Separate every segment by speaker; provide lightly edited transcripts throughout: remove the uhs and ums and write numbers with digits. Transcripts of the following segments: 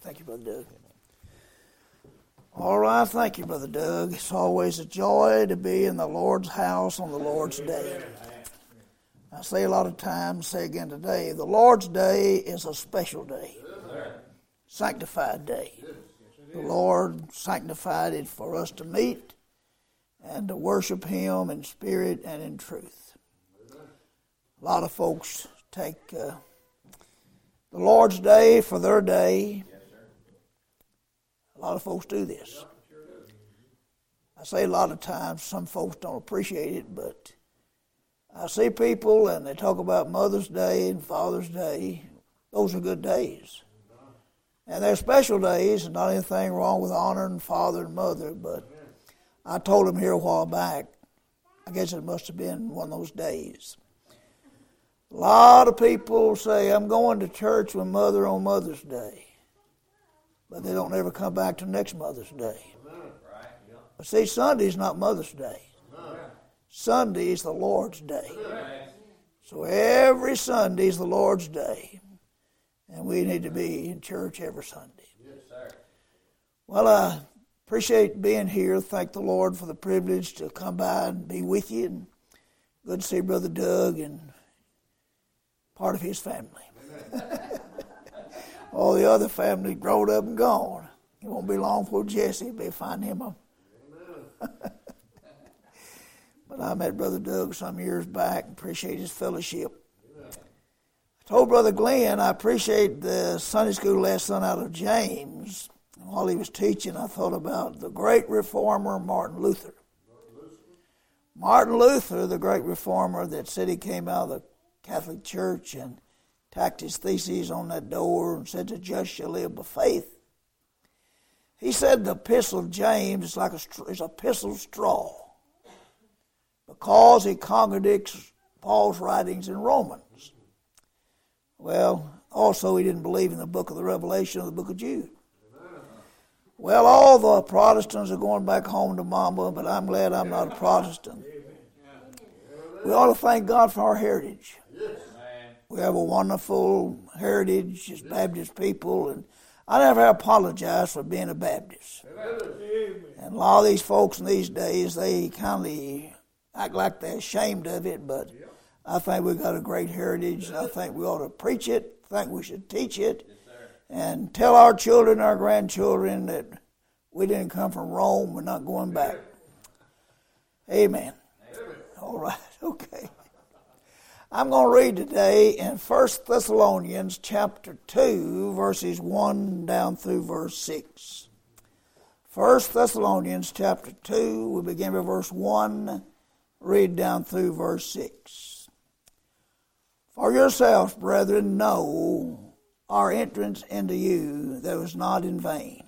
Speaker 1: Thank you, Brother Doug. All right, thank you, Brother Doug. It's always a joy to be in the Lord's house on the Lord's day. I say a lot of times, say again today, the Lord's day is a special day, sanctified day. The Lord sanctified it for us to meet and to worship Him in spirit and in truth. A lot of folks take the Lord's day for their day. A lot of folks do this. I say a lot of times some folks don't appreciate it, but I see people and they talk about Mother's Day and Father's Day. Those are good days. And they're special days, and not anything wrong with honoring father and mother, but I told them here a while back, I guess it must have been one of those days. A lot of people say, I'm going to church with Mother on Mother's Day, but they don't ever come back to next Mother's Day. But see, Sunday's not Mother's Day. Sunday is the Lord's Day. So every Sunday is the Lord's Day. And we need to be in church every Sunday. Well, I appreciate being here. Thank the Lord for the privilege to come by and be with you. And good to see Brother Doug and part of his family. All the other family grown up and gone. It won't be long before Jesse will find him a But I met Brother Doug some years back and appreciate his fellowship. I told Brother Glenn I appreciate the Sunday school lesson out of James. And while he was teaching, I thought about the great reformer Martin Luther. Martin Luther, the great reformer that said he came out of the Catholic Church and tacked his theses on that door and said the just shall live by faith. He said the epistle of James is like a epistle of straw, because it contradicts Paul's writings in Romans. Well, also he didn't believe in the book of the Revelation or the book of Jude. Well, all the Protestants are going back home to mama, but I'm glad I'm not a Protestant. We ought to thank God for our heritage. We have a wonderful heritage as Baptist people, and I never apologize for being a Baptist. And a lot of these folks in these days, they kind of act like they're ashamed of it, but I think we've got a great heritage. I think we ought to preach it. I think we should teach it and tell our children, our grandchildren that we didn't come from Rome. We're not going back. Amen. All right, okay. I'm going to read today in 1 Thessalonians chapter 2, verses 1 down through verse 6. 1 Thessalonians chapter 2, we begin with verse 1, read down through verse 6. For yourselves, brethren, know our entrance into you that was not in vain.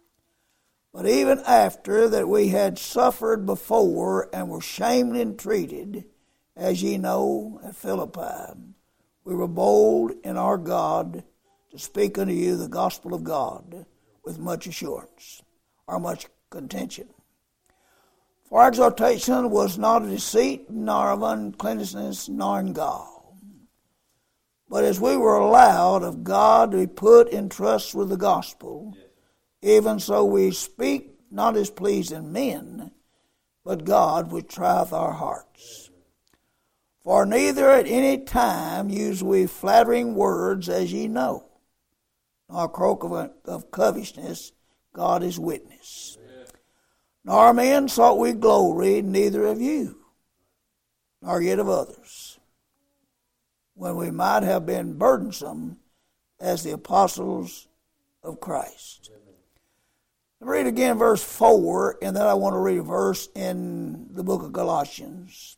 Speaker 1: But even after that we had suffered before and were shamefully entreated, as ye know, at Philippi, we were bold in our God to speak unto you the gospel of God with much assurance, or much contention. For our exhortation was not of deceit, nor of uncleanness, nor in gall. But as we were allowed of God to be put in trust with the gospel, even so we speak not as pleasing men, but God which trieth our hearts. For neither at any time use we flattering words, as ye know, nor croak of covetousness, God is witness. Nor men sought we glory, neither of you, nor yet of others, when we might have been burdensome as the apostles of Christ. Let me read again verse 4, and then I want to read a verse in the book of Galatians.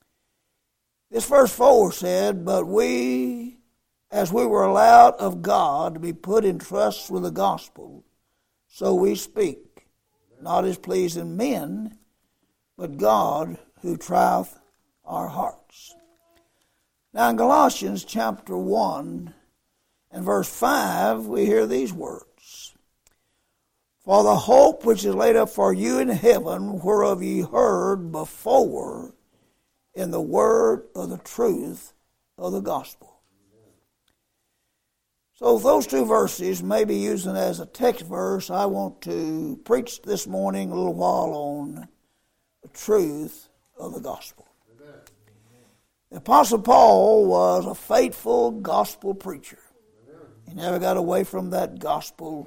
Speaker 1: This verse 4 said, but we, as we were allowed of God to be put in trust with the gospel, so we speak, not as pleasing men, but God who trieth our hearts. Now in Galatians chapter 1 and verse 5, we hear these words. For the hope which is laid up for you in heaven, whereof ye heard before in the word of the truth of the gospel. So those two verses may be using as a text verse. I want to preach this morning a little while on the truth of the gospel. Amen. The Apostle Paul was a faithful gospel preacher. Amen. He never got away from that gospel.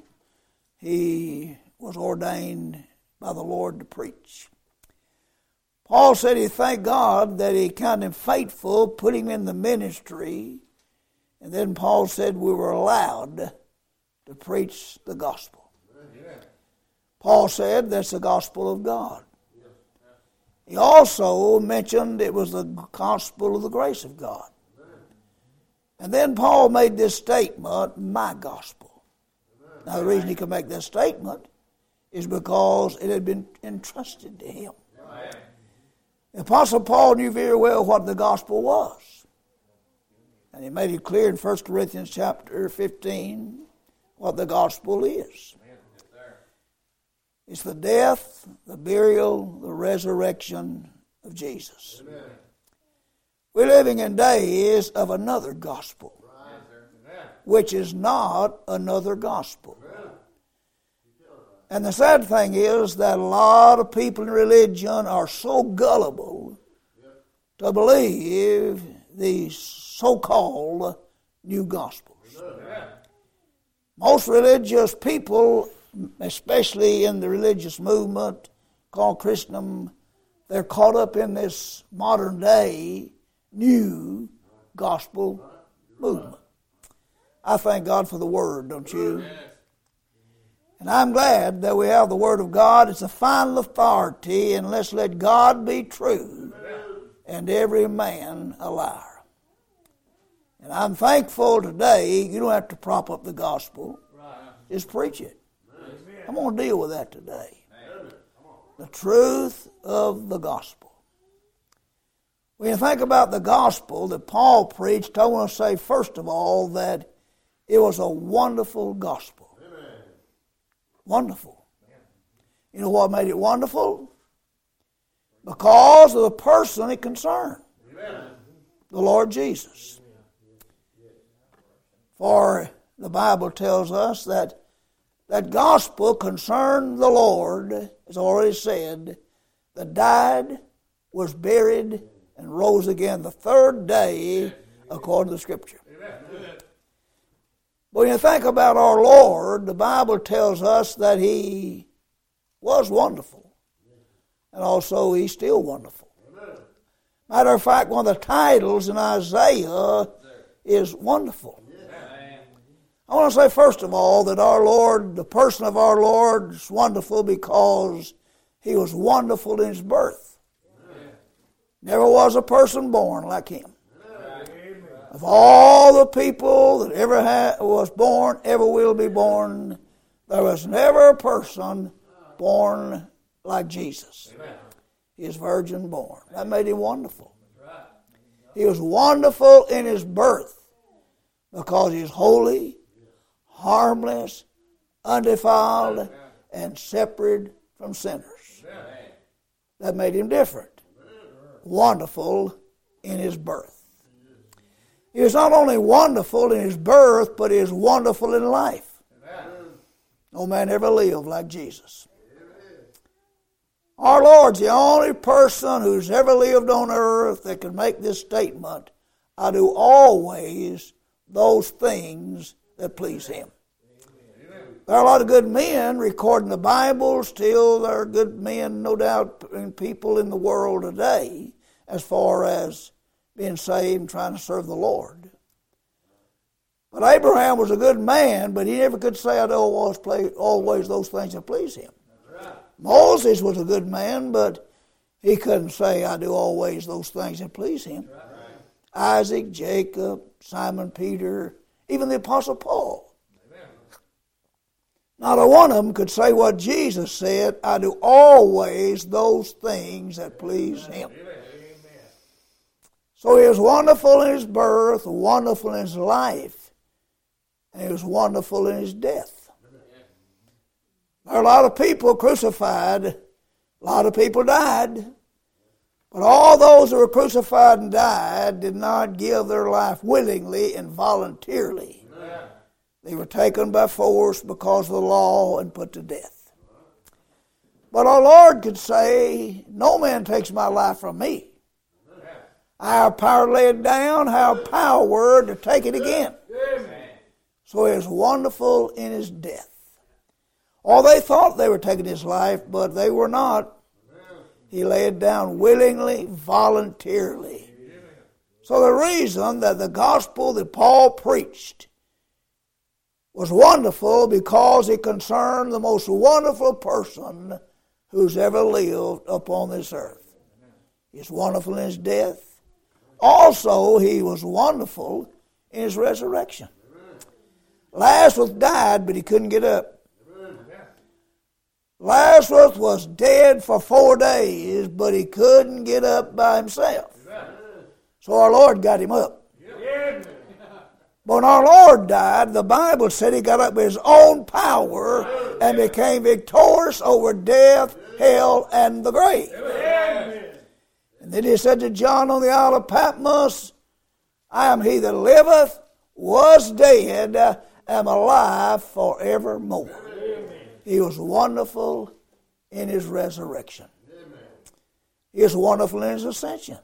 Speaker 1: He was ordained by the Lord to preach. Paul said he thanked God that he counted him faithful, put him in the ministry. And then Paul said we were allowed to preach the gospel. Amen. Paul said that's the gospel of God. He also mentioned it was the gospel of the grace of God. Amen. And then Paul made this statement, my gospel. Amen. Now the reason he could make that statement is because it had been entrusted to him. Amen. The Apostle Paul knew very well what the gospel was. And he made it clear in 1 Corinthians chapter 15 what the gospel is. It's the death, the burial, the resurrection of Jesus. Amen. We're living in days of another gospel, which is not another gospel. Amen. And the sad thing is that a lot of people in religion are so gullible to believe these so-called new gospels. Amen. Most religious people, especially in the religious movement called Christendom, they're caught up in this modern day new gospel movement. I thank God for the Word, don't you? And I'm glad that we have the Word of God. It's a final authority, and let's let God be true and every man a liar. And I'm thankful today, you don't have to prop up the gospel. Just preach it. I'm going to deal with that today. The truth of the gospel. When you think about the gospel that Paul preached, I want to say first of all that it was a wonderful gospel. Wonderful. You know what made it wonderful? Because of the person it concerned. The Lord Jesus. For the Bible tells us that that gospel concerned the Lord, as already said, that died, was buried, and rose again the third day according to the Scripture. Amen. When you think about our Lord, the Bible tells us that He was wonderful, and also He's still wonderful. Amen. Matter of fact, one of the titles in Isaiah is wonderful. I want to say first of all that our Lord, the person of our Lord, is wonderful because He was wonderful in His birth. Amen. Never was a person born like Him. Amen. Of all the people that ever was born, ever will be born, there was never a person born like Jesus. Amen. He is virgin born. That made Him wonderful. He was wonderful in His birth because He's holy, harmless, undefiled, and separate from sinners. That made Him different. Wonderful in His birth. He was not only wonderful in His birth, but He is wonderful in life. No man ever lived like Jesus. Our Lord's the only person who's ever lived on earth that can make this statement, I do always those things that please Him. There are a lot of good men recording the Bible. Still, there are good men, no doubt, and people in the world today as far as being saved and trying to serve the Lord. But Abraham was a good man, but he never could say, I do always those things that please Him. Right. Moses was a good man, but he couldn't say, I do always those things that please Him. Right. Isaac, Jacob, Simon Peter, even the Apostle Paul. Amen. Not a one of them could say what Jesus said, I do always those things that please Him. Amen. So He was wonderful in His birth, wonderful in His life, and He was wonderful in His death. There are a lot of people crucified, a lot of people died, but all those who were crucified and died did not give their life willingly and voluntarily. Amen. They were taken by force because of the law and put to death. But our Lord could say, no man takes my life from me. I have power to lay it down, I have power to take it again. So he was wonderful in his death. Or they thought they were taking his life, but they were not. He laid it down willingly, voluntarily. So the reason that the gospel that Paul preached was wonderful because it concerned the most wonderful person who's ever lived upon this earth. He's wonderful in his death. Also, he was wonderful in his resurrection. Lazarus died, but he couldn't get up. Lazarus was dead for 4 days, but he couldn't get up by himself. So our Lord got him up. But when our Lord died, the Bible said he got up with his own power and became victorious over death, hell, and the grave. And then he said to John on the Isle of Patmos, I am he that liveth, was dead, am alive forevermore. He was wonderful in his resurrection. He was wonderful in his ascension.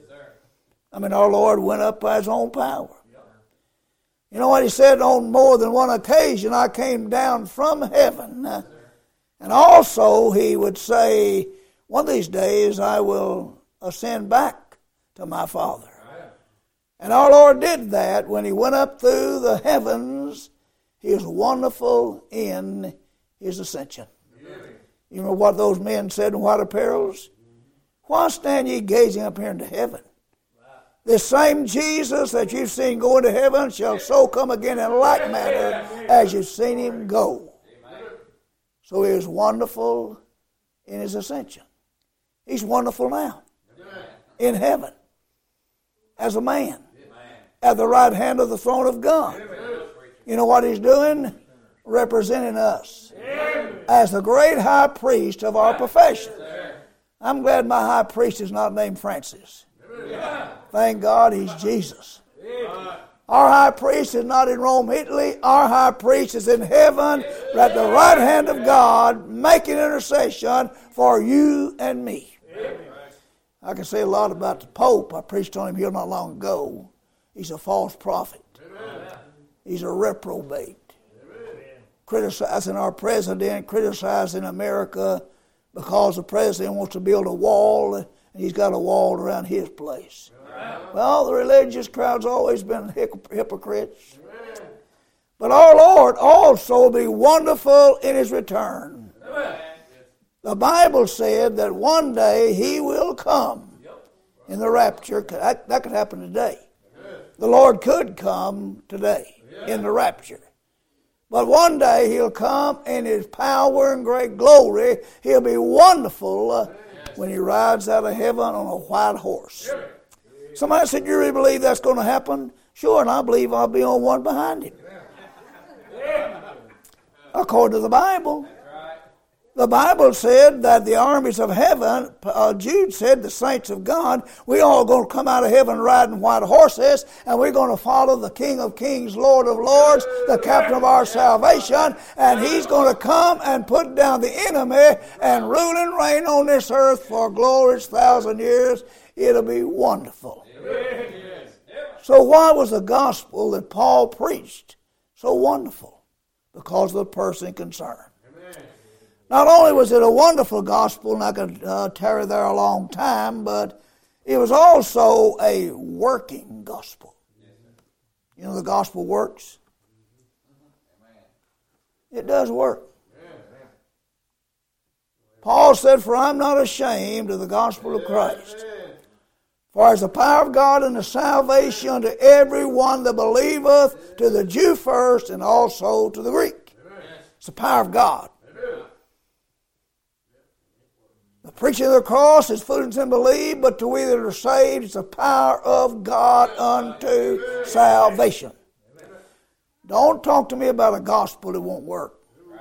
Speaker 1: I mean, our Lord went up by his own power. You know what he said on more than one occasion? I came down from heaven. And also he would say, one of these days I will ascend back to my Father. And our Lord did that when he went up through the heavens. He was wonderful in his ascension. You know what those men said in white apparels? Why stand ye gazing up here into heaven? This same Jesus that you've seen go into heaven shall so come again in like manner as you've seen him go. So he is wonderful in his ascension. He's wonderful now in heaven as a man at the right hand of the throne of God. You know what he's doing? Representing us as the great high priest of our profession. I'm glad my high priest is not named Francis. Thank God he's Jesus. Our high priest is not in Rome, Italy. Our high priest is in heaven at the right hand of God, making intercession for you and me. I can say a lot about the Pope. I preached on him here not long ago. He's a false prophet. He's a reprobate. Criticizing our president, criticizing America because the president wants to build a wall and he's got a wall around his place. Well, the religious crowd's always been hypocrites. But our Lord also will be wonderful in his return. The Bible said that one day he will come in the rapture. That could happen today. The Lord could come today in the rapture. But one day he'll come in his power and great glory. He'll be wonderful when he rides out of heaven on a white horse. Somebody said, you really believe that's going to happen? Sure, and I believe I'll be on one behind him. According to the Bible. The Bible said that the armies of heaven, Jude said, the saints of God, we all going to come out of heaven riding white horses, and we're going to follow the King of Kings, Lord of Lords, the captain of our salvation, and he's going to come and put down the enemy and rule and reign on this earth for a glorious 1,000 years. It'll be wonderful. So why was the gospel that Paul preached so wonderful? Because of the person concerned. Not only was it a wonderful gospel, and I could tarry there a long time, but it was also a working gospel. You know the gospel works? It does work. Paul said, for I'm not ashamed of the gospel of Christ. For as the power of God and the salvation unto every one that believeth, to the Jew first and also to the Greek. It's the power of God. The preaching of the cross is foolishness and believe, but to we that are saved, it's the power of God unto salvation. Don't talk to me about a gospel that won't work.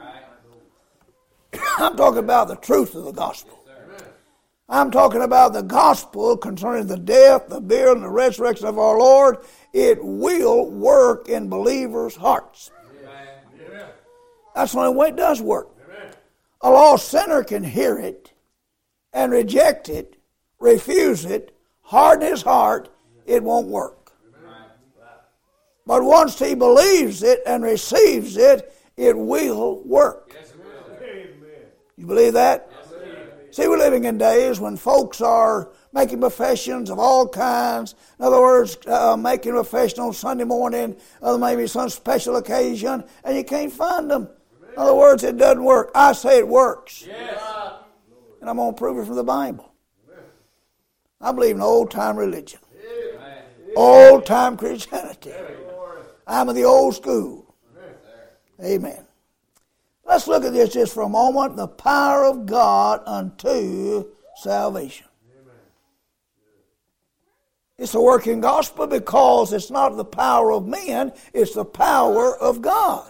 Speaker 1: I'm talking about the truth of the gospel. I'm talking about the gospel concerning the death, the burial, and the resurrection of our Lord. It will work in believers' hearts. That's the only way it does work. A lost sinner can hear it and reject it, refuse it, harden his heart. It won't work. But once he believes it and receives it, it will work. You believe that? See, we're living in days when folks are making professions of all kinds. In other words, making a profession on Sunday morning, maybe some special occasion, and you can't find them. In other words, it doesn't work. I say it works. And I'm going to prove it from the Bible. I believe in old-time religion. Old-time Christianity. I'm of the old school. Amen. Let's look at this just for a moment. The power of God unto salvation. It's a working gospel because it's not the power of men, it's the power of God.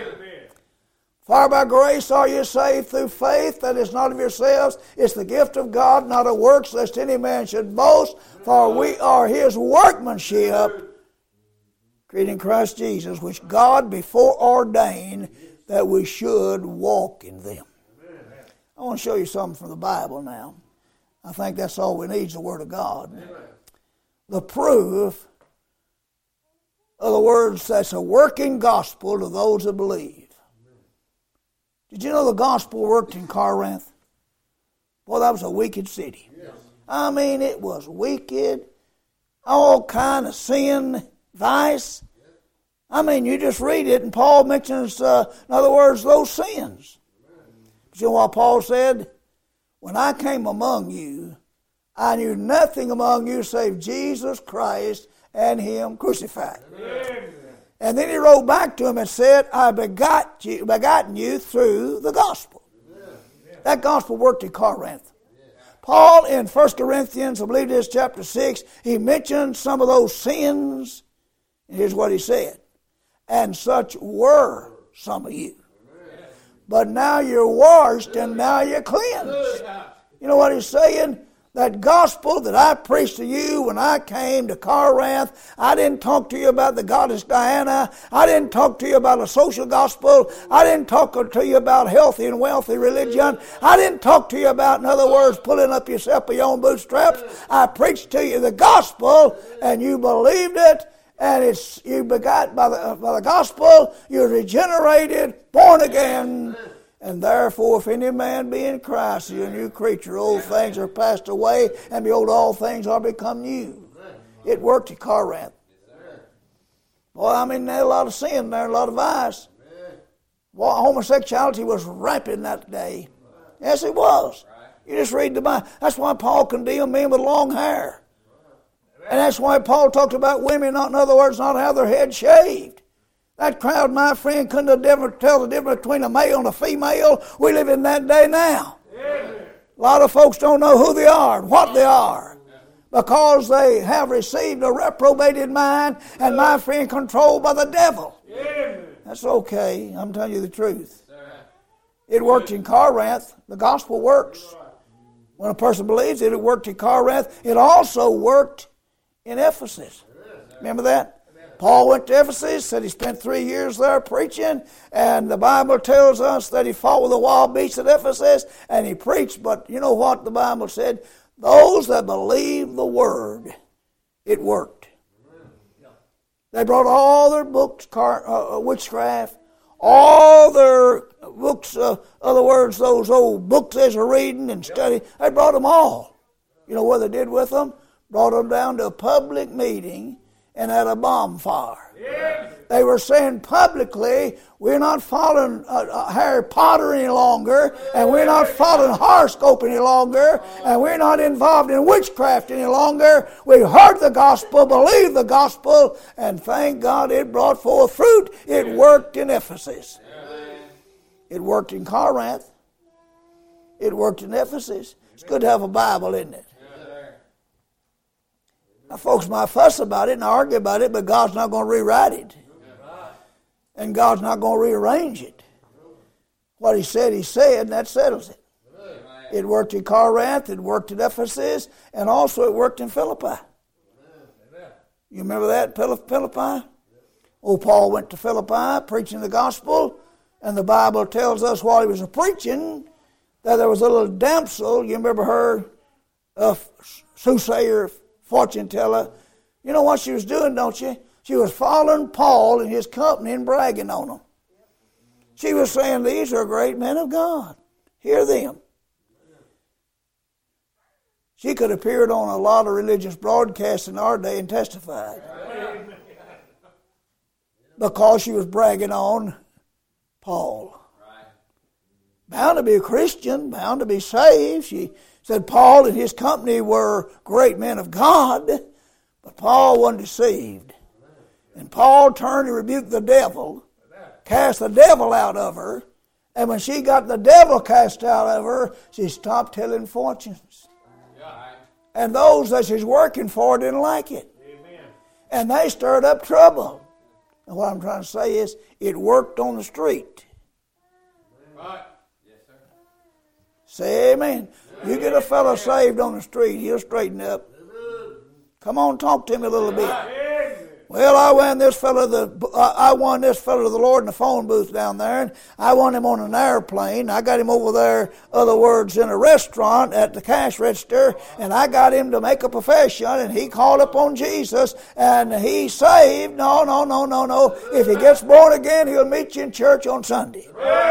Speaker 1: For by grace are you saved through faith, that is not of yourselves. It's the gift of God, not of works, lest any man should boast. For we are his workmanship, created in Christ Jesus, which God before ordained that we should walk in them. I want to show you something from the Bible now. I think that's all we need is the Word of God. The proof of the words that's a working gospel to those that believe. Did you know the gospel worked in Corinth? Boy, that was a wicked city. I mean, it was wicked. All kind of sin, vice. I mean, you just read it, and Paul mentions, in other words, those sins. But you know what Paul said? When I came among you, I knew nothing among you save Jesus Christ and Him crucified. Amen. And then he wrote back to him and said, I begotten you through the gospel. Amen. That gospel worked in Corinth. Paul in 1 Corinthians, I believe it is chapter 6, he mentioned some of those sins. And here's what he said. And such were some of you. But now you're washed and now you're cleansed. You know what he's saying? That gospel that I preached to you when I came to Corinth, I didn't talk to you about the goddess Diana. I didn't talk to you about a social gospel. I didn't talk to you about healthy and wealthy religion. I didn't talk to you about, in other words, pulling up yourself by your own bootstraps. I preached to you the gospel, and you believed it, and you begot by the gospel. You're regenerated, born again. And therefore, if any man be in Christ, he is a new creature. Old things are passed away, and behold, all things are become new. It worked at Corinth. Well, I mean, there's a lot of sin there, a lot of vice. Well, homosexuality was rampant that day. Yes, it was. You just read the Bible. That's why Paul condemned men with long hair. And that's why Paul talked about women, in other words, not have their head shaved. That crowd, my friend, couldn't tell the difference between a male and a female. We live in that day now. Amen. A lot of folks don't know who they are and what they are because they have received a reprobated mind and, my friend, controlled by the devil. Amen. That's okay. I'm telling you the truth. It worked in Corinth. The gospel works. When a person believes it, it worked in Corinth. It also worked in Ephesus. Remember that? Paul went to Ephesus, said he spent 3 years there preaching, and the Bible tells us that he fought with the wild beasts at Ephesus, and he preached, but you know what the Bible said? Those that believe the word, it worked. They brought all their books, witchcraft, all their books, other words, those old books they were reading and studying, they brought them all. You know what they did with them? Brought them down to a public meeting and had a bonfire. Yes. They were saying publicly, we're not following Harry Potter any longer, and we're not following horoscope any longer, and we're not involved in witchcraft any longer. We heard the gospel, believed the gospel, and thank God it brought forth fruit. It worked in Ephesus. It worked in Corinth. It worked in Ephesus. It's good to have a Bible, isn't it? Now, folks might fuss about it and argue about it, but God's not going to rewrite it. And God's not going to rearrange it. What He said, and that settles it. It worked in Corinth, it worked in Ephesus, and also it worked in Philippi. You remember that, Philippi? Oh, Paul went to Philippi preaching the gospel, And the Bible tells us while he was preaching that there was a little damsel, you remember her, a soothsayer, fortune teller. You know what she was doing, don't you? She was following Paul and his company and bragging on them. She was saying, these are great men of God. Hear them. She could have appeared on a lot of religious broadcasts in our day and testified. Because she was bragging on Paul. Bound to be a Christian, bound to be saved. She said Paul and his company were great men of God, but Paul wasn't deceived. And Paul turned and rebuked the devil, cast the devil out of her, and when she got the devil cast out of her, she stopped telling fortunes. And those that she's working for didn't like it. And they stirred up trouble. And what I'm trying to say is, it worked on the street. Say amen. You get a fellow saved on the street, he'll straighten up. Come on, talk to him a little bit. Well, I won this fellow to the Lord in the phone booth down there, and I won him on an airplane. I got him over there, other words, in a restaurant at the cash register, and I got him to make a profession, and he called upon Jesus, and he's saved. No. If he gets born again, he'll meet you in church on Sunday.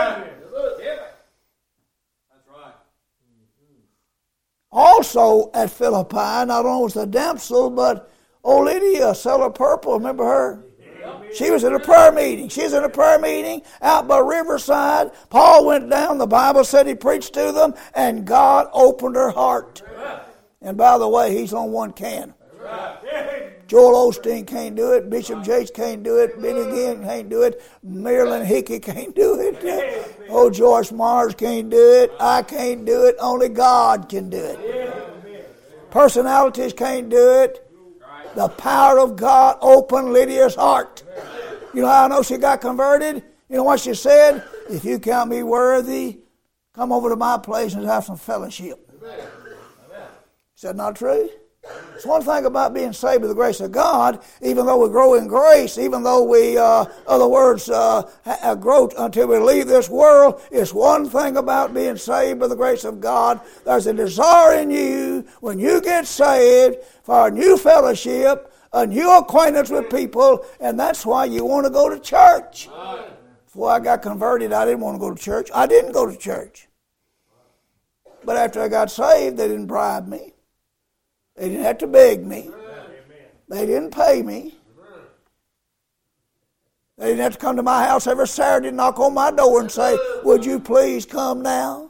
Speaker 1: Also at Philippi, not only was the damsel, but old Lydia, seller of purple, remember her? She was in a prayer meeting. She's in a prayer meeting out by Riverside. Paul went down, the Bible said he preached to them, and God opened her heart. And by the way, he's on one can. Joel Osteen can't do it. Bishop Jakes can't do it. Benny Ginn can't do it. Marilyn Hickey can't do it. Oh, Joyce Mars can't do it. I can't do it. Only God can do it. Personalities can't do it. The power of God opened Lydia's heart. You know how I know she got converted? You know what she said? If you count me worthy, come over to my place and have some fellowship. Is that not true? It's one thing about being saved by the grace of God, even though we grow in grace, even though we, grow until we leave this world, it's one thing about being saved by the grace of God. There's a desire in you, when you get saved, for a new fellowship, a new acquaintance with people, and that's why you want to go to church. Before I got converted, I didn't want to go to church. I didn't go to church. But after I got saved, they didn't bribe me. They didn't have to beg me. They didn't pay me. They didn't have to come to my house every Saturday and knock on my door and say, would you please come now?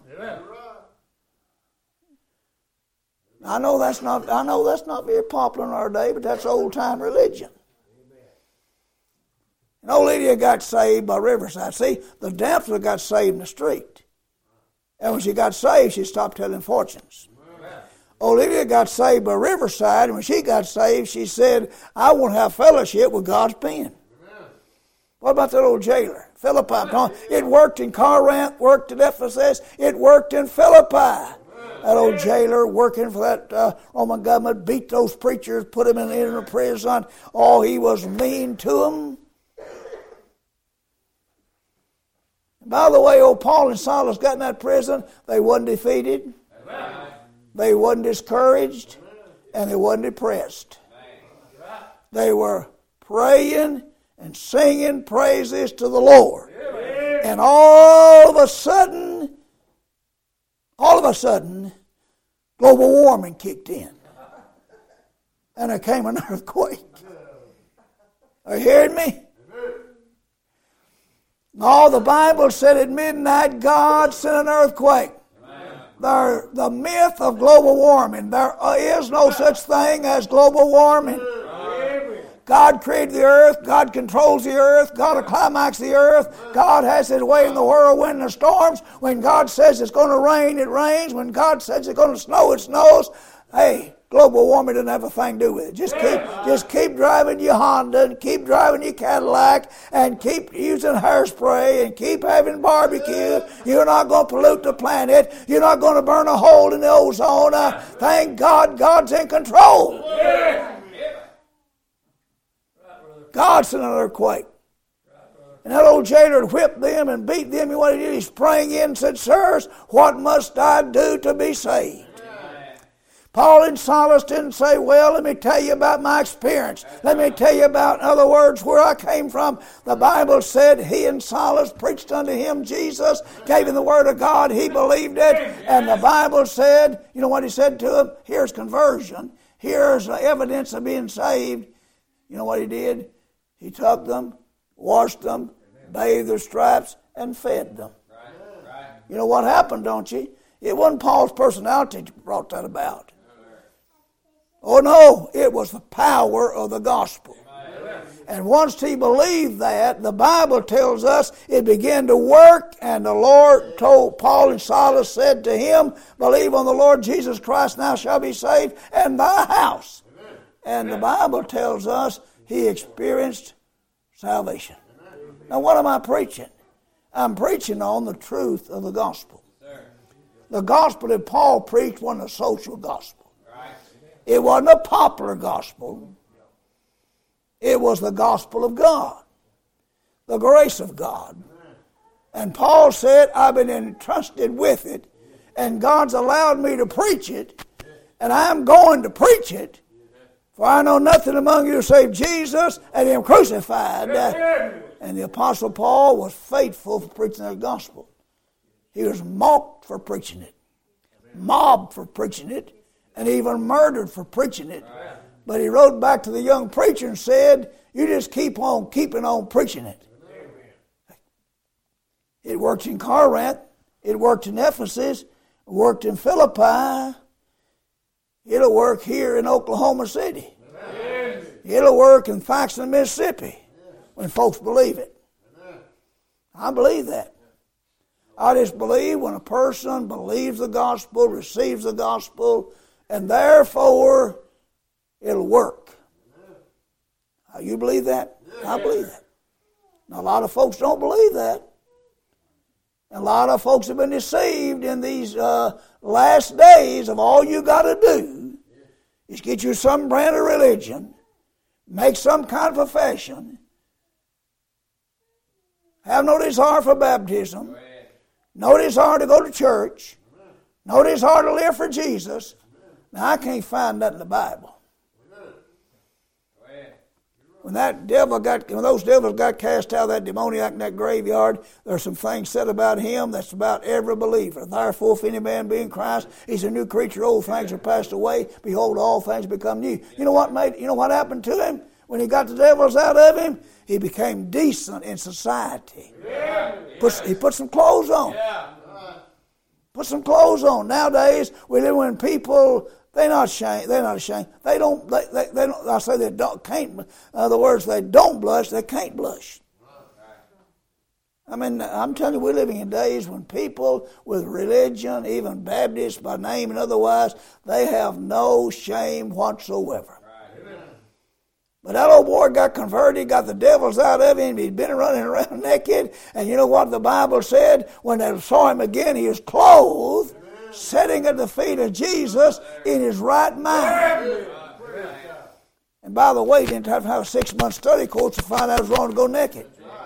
Speaker 1: I know that's not very popular in our day, but that's old-time religion. And old Lydia got saved by Riverside. See, the damsel got saved in the street. And when she got saved, she stopped telling fortunes. Olivia got saved by Riverside, and when she got saved, she said, I want to have fellowship with God's pen. What about that old jailer? Philippi. It worked in Corinth, worked at Ephesus, it worked in Philippi. That old jailer working for that Roman government beat those preachers, put them in a prison. Oh, he was mean to them. By the way, old Paul and Silas got in that prison. They wasn't defeated. They wasn't discouraged, and they wasn't depressed. They were praying and singing praises to the Lord. And all of a sudden, global warming kicked in. And there came an earthquake. Are you hearing me? No, the Bible said at midnight God sent an earthquake. The myth of global warming. There is no such thing as global warming. God created the earth. God controls the earth. God will climax the earth. God has His way in the whirlwind and the storms. When God says it's going to rain, it rains. When God says it's going to snow, it snows. Hey, global warming doesn't have a thing to do with it. Just keep driving your Honda and keep driving your Cadillac and keep using hairspray and keep having barbecue. You're not going to pollute the planet. You're not going to burn a hole in the ozone. Thank God, God's in control. God sent an earthquake. And that old jailer whipped them and beat them. And what he did, he sprang in and said, Sirs, what must I do to be saved? Paul and Silas didn't say, well, let me tell you about my experience. Let me tell you about, in other words, where I came from. The Bible said he and Silas preached unto him Jesus, gave him the word of God. He believed it. And the Bible said, you know what he said to him? Here's conversion. Here's the evidence of being saved. You know what he did? He took them, washed them, bathed their stripes, and fed them. You know what happened, don't you? It wasn't Paul's personality that brought that about. Oh no, it was the power of the gospel. And once he believed that, the Bible tells us it began to work, and the Lord told Paul and Silas, said to him, believe on the Lord Jesus Christ, and thou shalt be saved, and thy house. And the Bible tells us he experienced salvation. Now what am I preaching? I'm preaching on the truth of the gospel. The gospel that Paul preached wasn't a social gospel. It wasn't a popular gospel. It was the gospel of God, the grace of God. And Paul said, I've been entrusted with it, and God's allowed me to preach it, and I'm going to preach it, for I know nothing among you save Jesus and him crucified. And the Apostle Paul was faithful for preaching the gospel. He was mocked for preaching it, mobbed for preaching it, and even murdered for preaching it. But he wrote back to the young preacher and said, you just keep on keeping on preaching it. It worked in Corinth. It worked in Ephesus. It worked in Philippi. It'll work here in Oklahoma City. It'll work in Faxon, Mississippi, when folks believe it. I believe that. I just believe when a person believes the gospel, receives the gospel, and therefore it'll work. You believe that? I believe that. Now, a lot of folks don't believe that. And a lot of folks have been deceived in these last days of all you got to do is get you some brand of religion, make some kind of profession, have no desire for baptism, no desire to go to church, no desire to live for Jesus. Now, I can't find that in the Bible. When those devils got cast out of that demoniac in that graveyard, there's some things said about him that's about every believer. Therefore, if any man be in Christ, he's a new creature. Old things are passed away. Behold, all things become new. You know what happened to him? When he got the devils out of him, he became decent in society. He put some clothes on. Put some clothes on. Nowadays, we live when people... They're not ashamed. They don't. I say they don't. Can't. In other words, they don't blush. They can't blush. I mean, I'm telling you, we're living in days when people with religion, even Baptists by name and otherwise, they have no shame whatsoever. But that old boy got converted, got the devils out of him. He'd been running around naked. And you know what the Bible said? When they saw him again, he was clothed, sitting at the feet of Jesus in his right mind. And by the way, he didn't have to have a 6-month study course to find out it was wrong to go naked.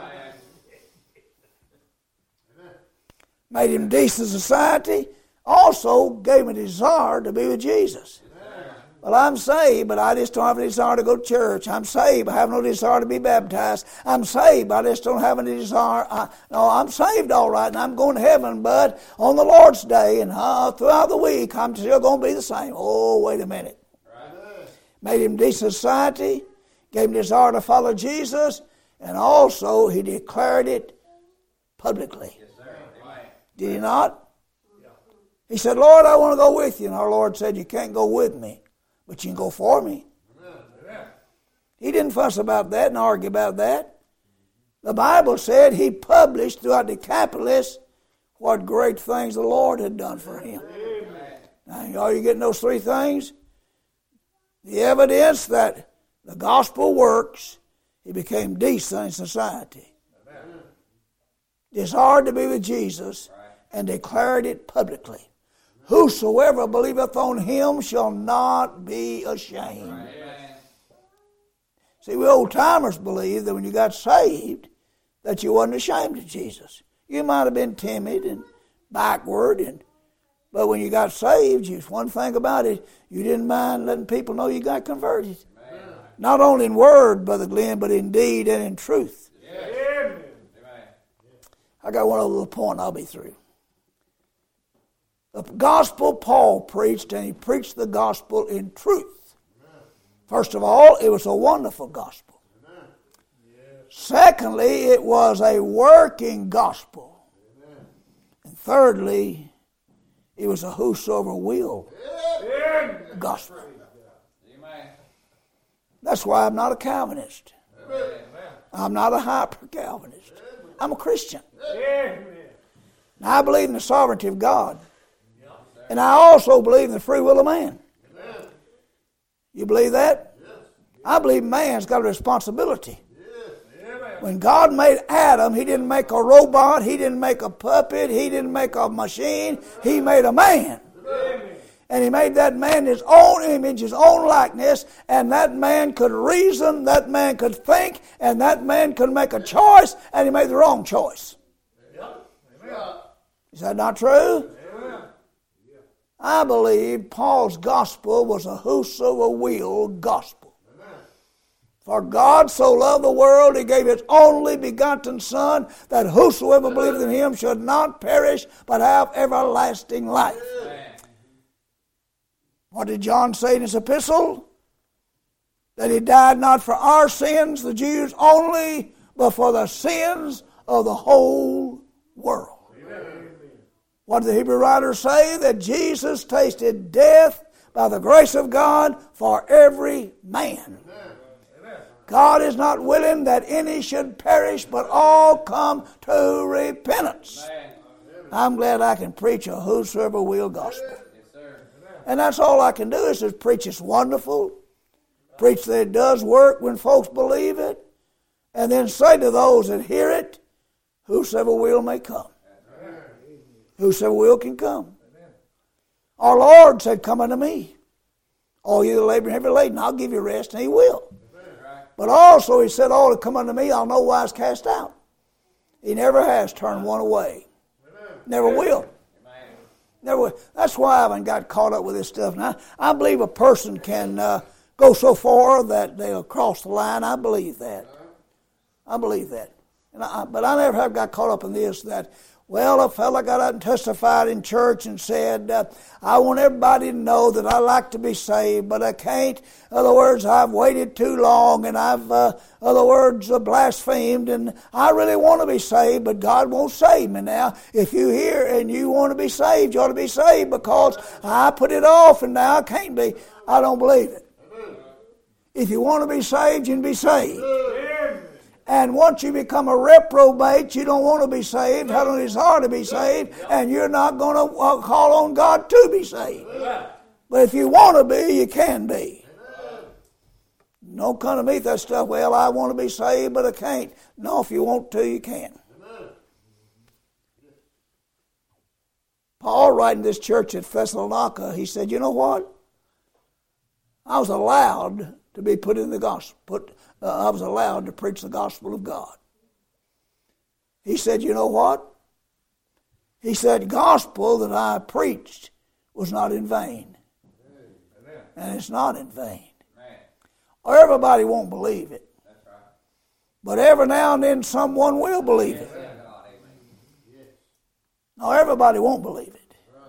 Speaker 1: Made him decent society. Also gave him a desire to be with Jesus. Well, I'm saved, but I just don't have a desire to go to church. I'm saved, I have no desire to be baptized. I'm saved, I just don't have any desire. I'm saved all right, and I'm going to heaven, but on the Lord's day and throughout the week, I'm still going to be the same. Oh, wait a minute. Right. Made him decent society, gave him desire to follow Jesus, and also he declared it publicly. Yes, sir. Right. Did he not? Yeah. He said, Lord, I want to go with you. And our Lord said, you can't go with me, but you can go for me. Amen. He didn't fuss about that and argue about that. The Bible said he published throughout Decapolis what great things the Lord had done for him. Amen. Now, are you getting those three things? The evidence that the gospel works, he became decent in society. Amen. Desired to be with Jesus and declared it publicly. Whosoever believeth on him shall not be ashamed. Amen. See, we old-timers believe that when you got saved, that you wasn't ashamed of Jesus. You might have been timid and backward, but when you got saved, one thing about it, you didn't mind letting people know you got converted. Amen. Not only in word, Brother Glenn, but in deed and in truth. Yes. Amen. I got one other little point, I'll be through. The gospel Paul preached, and he preached the gospel in truth. Amen. First of all, it was a wonderful gospel. Amen. Secondly, it was a working gospel. Amen. And thirdly, it was a whosoever will gospel. Amen. That's why I'm not a Calvinist. Amen. I'm not a hyper-Calvinist. I'm a Christian. Amen. Now, I believe in the sovereignty of God. And I also believe in the free will of man. Amen. You believe that? Yes. I believe man's got a responsibility. Yes. When God made Adam, He didn't make a robot, He didn't make a puppet, He didn't make a machine, He made a man. Amen. And He made that man in His own image, His own likeness, and that man could reason, that man could think, and that man could make a choice, and he made the wrong choice. Amen. Is that not true? Amen. I believe Paul's gospel was a whosoever will gospel. Amen. For God so loved the world, He gave His only begotten Son, that whosoever believeth in Him should not perish, but have everlasting life. Amen. What did John say in his epistle? That He died not for our sins, the Jews only, but for the sins of the whole world. What did the Hebrew writers say? That Jesus tasted death by the grace of God for every man. Amen. God is not willing that any should perish, but all come to repentance. Amen. I'm glad I can preach a whosoever will gospel. Yes, and that's all I can do is just preach it's wonderful, preach that it does work when folks believe it, and then say to those that hear it, whosoever will may come. Whosoever will can come. Amen. Our Lord said, come unto me, all you that labor and heavy laden, I'll give you rest, and He will. Amen. But also He said, all that come unto me, I'll no wise cast out. He never has turned one away. Amen. Never will. Amen. Never will. That's why I haven't got caught up with this stuff. Now, I believe a person can go so far that they'll cross the line. I believe that. I believe that. But I never have got caught up in this that, well, a fella got out and testified in church and said, I want everybody to know that I like to be saved, but I can't. In other words, I've waited too long and I've, blasphemed, and I really want to be saved, but God won't save me now. If you hear and you want to be saved, you ought to be saved because I put it off and now I can't be. I don't believe it. If you want to be saved, you can be saved. And once you become a reprobate, you don't want to be saved. It's hard to be saved, and you're not going to call on God to be saved. But if you want to be, you can be. Don't come to me with that stuff, well, I want to be saved, but I can't. No, if you want to, you can. Paul, writing this church at Thessalonica, he said, you know what? I was allowed to be put in the gospel. I was allowed to preach the gospel of God. He said, you know what? He said, gospel that I preached was not in vain. Amen. And it's not in vain. Amen. Or everybody won't believe it. That's right. But every now and then someone will believe it. Amen. No, everybody won't believe it. Right.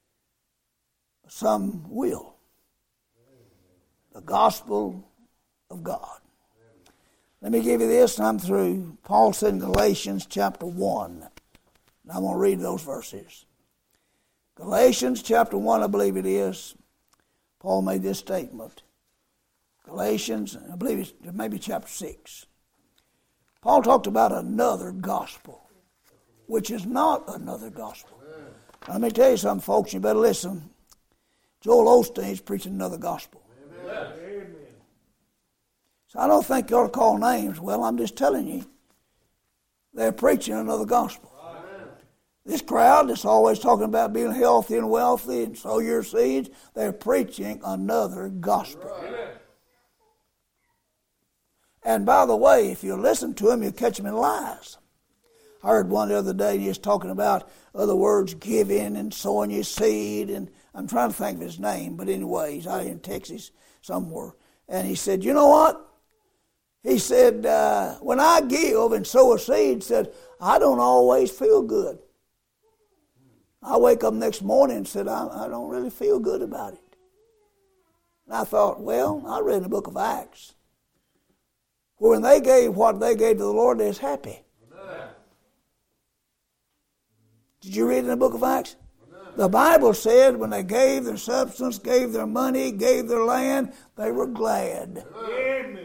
Speaker 1: Some will. The gospel of God. Let me give you this and I'm through. Paul said in Galatians chapter 1. And I'm going to read those verses. Galatians chapter 1, I believe it is. Paul made this statement. Galatians, I believe it's maybe chapter 6. Paul talked about another gospel, which is not another gospel. Let me tell you something, folks. You better listen. Joel Osteen's preaching another gospel. Amen. So I don't think you ought to call names. Well, I'm just telling you. They're preaching another gospel. Amen. This crowd that's always talking about being healthy and wealthy and sow your seeds, they're preaching another gospel. Amen. And by the way, if you listen to them, you'll catch them in lies. heard one the other day, and he was talking about other words, giving and sowing your seed, and I'm trying to think of his name, but anyway, he's out in Texas somewhere. And he said, you know what? He said, when I give and sow a seed, said, I don't always feel good. I wake up next morning and said, I don't really feel good about it. And I thought, well, I read in the book of Acts, where when they gave what they gave to the Lord, they was happy. Amen. Did you read in the book of Acts? Amen. The Bible said when they gave their substance, gave their money, gave their land, they were glad. Amen.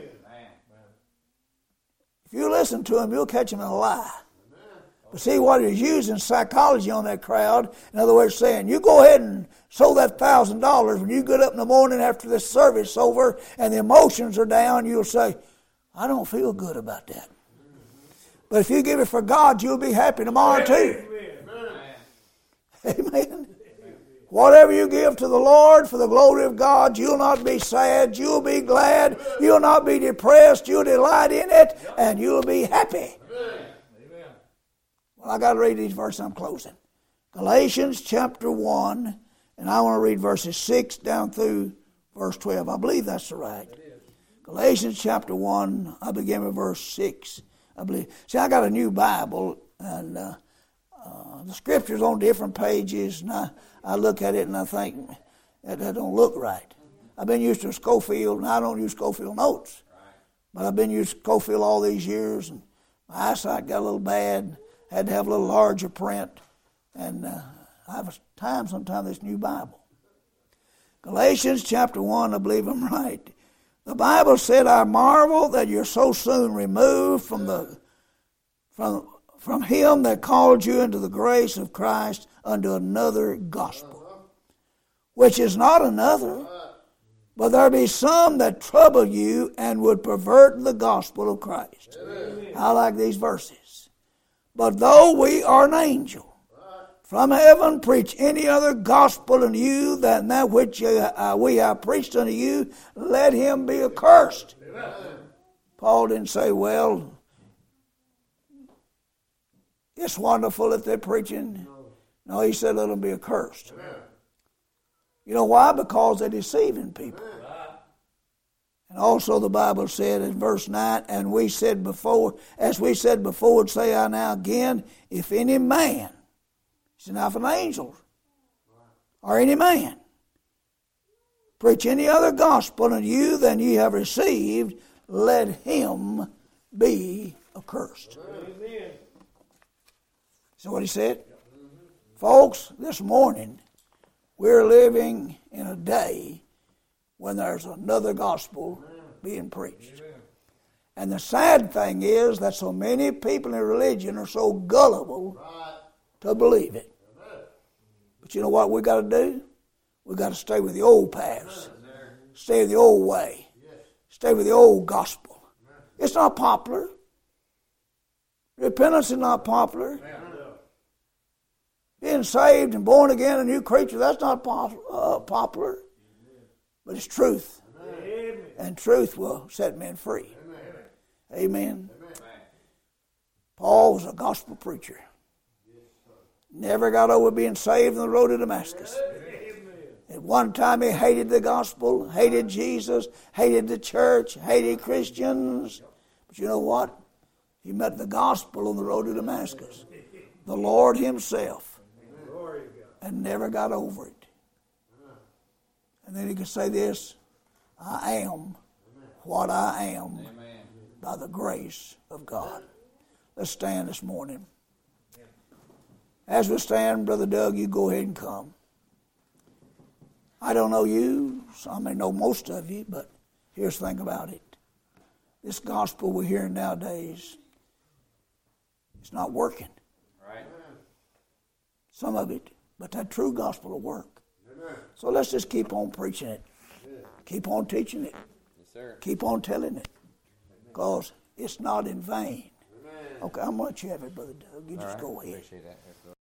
Speaker 1: If you listen to them, you'll catch them in a lie. But see what he's using psychology on that crowd. In other words, saying, you go ahead and sow that $1,000. When you get up in the morning after this service is over and the emotions are down, you'll say, I don't feel good about that. But if you give it for God, you'll be happy tomorrow too. Amen. Amen. Whatever you give to the Lord for the glory of God, you'll not be sad, you'll be glad, you'll not be depressed, you'll delight in it, and you'll be happy. Well, I got to read these verses. I'm closing. Galatians chapter 1, and I want to read verses 6 down through verse 12. I believe that's right. Galatians chapter 1, I begin with verse 6. I believe. See, I got a new Bible, and the scripture's on different pages, and I look at it and I think that don't look right. I've been used to Schofield, and I don't use Schofield notes, but I've been used to Schofield all these years, and my eyesight got a little bad. Had to have a little larger print, and I have time sometime this new Bible. Galatians chapter 1, I believe I'm right. The Bible said, I marvel that you're so soon removed from him that called you into the grace of Christ unto another gospel, which is not another, but there be some that trouble you and would pervert the gospel of Christ. Amen. I like these verses. But though we are an angel from heaven preach any other gospel unto you than that which we have preached unto you, let him be accursed. Amen. Paul didn't say, well, it's wonderful that they're preaching. No, he said, let them be accursed. Amen. You know why? Because they're deceiving people. Amen. And also the Bible said in verse 9, and we said before, as we said before, say I now again, if any man, it's not an angel, or any man, preach any other gospel unto you than ye have received, let him be accursed. Amen. See what he said? Folks, this morning, we're living in a day when there's another gospel being preached. And the sad thing is that so many people in religion are so gullible to believe it. But you know what we got to do? We got to stay with the old paths. Stay with the old way. Stay with the old gospel. It's not popular. Repentance is not popular. Being saved and born again, a new creature, that's not popular. But it's truth. Amen. And truth will set men free. Amen. Amen. Paul was a gospel preacher. Never got over being saved on the road to Damascus. Amen. At one time he hated the gospel, hated Jesus, hated the church, hated Christians. But you know what? He met the gospel on the road to Damascus. The Lord himself. And never got over it. And then he could say this, I am what I am by the grace of God. Let's stand this morning. As we stand, Brother Doug, you go ahead and come. I don't know you, I may know most of you, but here's the thing about it. This gospel we're hearing nowadays, it's not working. Right. Some of it, but that true gospel will work. So let's just keep on preaching it. Keep on teaching it. Yes, sir. Keep on telling it. Because it's not in vain. Amen. Okay, I'm going to let you have it, Brother Doug. You just go ahead. Appreciate that.